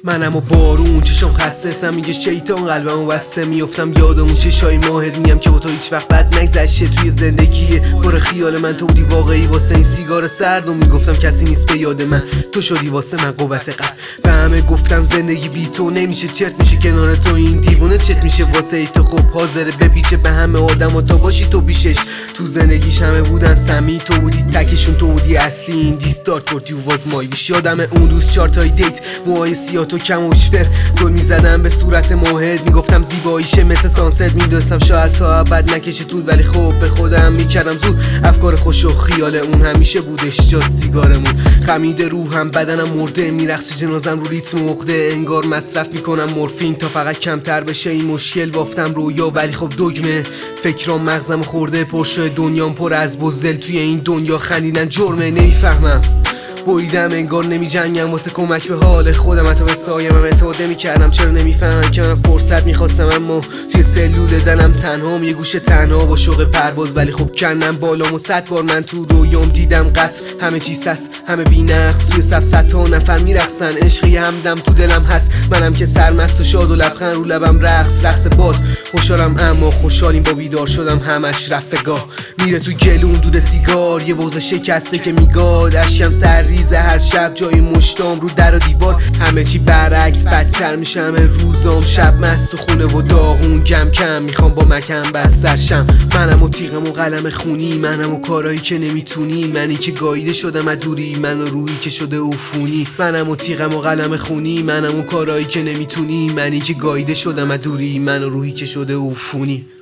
منم و بارون چشام خسته میگه شیطان قلبمو بسته میافتم یاد اون چشای ماهت میم که با تو هیچ وقت بد نگذشته توی زندگی پر خیال من. تو بودی واقعی واسه این سیگار سرد و میگفتم کسی نیست به یاد من. تو شدی واسه من قوت قلب. به همه گفتم زندگی بی تو نمیشه، چرت میشه کنار تو این دیوونه چت میشه واسه ای تو. خب حاضره بپیچه به همه آدم و تا باشی تو بیشش. تو زندگیش همه بودن سمی، تو بودی تکشون، تو بودی اصلی. این دیستارت فور یو واز مای ویش. یادم اون روز 4 تای دیت، موهای سیاه تو کم و چفر، زل میزدم به صورت ماهت، میگفتم زیباییشه مثل سانست. میدونستم شاید تا ابد نکشه طول، ولی خب به خودم میکردم زود. افکار خوش و خیال اون همیشه بودش جا سیگارمون. خمیده روحم بدنم مرده، میرقصه جنازم رو ریتم عقده. انگار مصرف میکنم مورفین تا فقط کمتر بشه این مشکل. بافتم رویا ولی خب دگمه، فکرام مغزم خورده، پرشه دنیام پر از بزدل. توی این دنیا خندیدن جرمه، نمیفهمم بریدم انگار نمی جنگم واسه کمک به حال خودم. حتی به سایه‌ام اعتماد نمی‌کردم. چرا نمیفهمن که من فرصت میخواستم اما توی سلول دلم تنهام، یه گوشه تنها با شوق پرواز. ولی خب کندم بالام و 100 بار من تو رویام دیدم قصر، همه چیز هست، همه بی‌نقص. توی صف 100 تا نفر میرقصن، عشقی همدم تو دلم هست. منم که سرمست و شاد و لبخند رو لبم، رقص باد. خوشحالم اما خوشحالیم با بیدار شدم همش رفگاه. میره تو گلون دود سیگار، یه بوز شکسته که میگاد. اشکم سرریزه هر شب جای مشتام رو در و دیوار. همه چی برعکس بدتر میشه، همه روزام شب مست و خونه و داغون. کم کم میخوام با مکم بستر شم. منم و تیغم و قلم خونی، منم و کارایی که نمیتونی. منی که گاییده شدم از دوری، من و روحی که شده عفونی. منم و تیغم و قلم خونی، منم و کارایی که نمیتونی. منی که گاییده شدم از دوری، من و روحی که شده عفونی.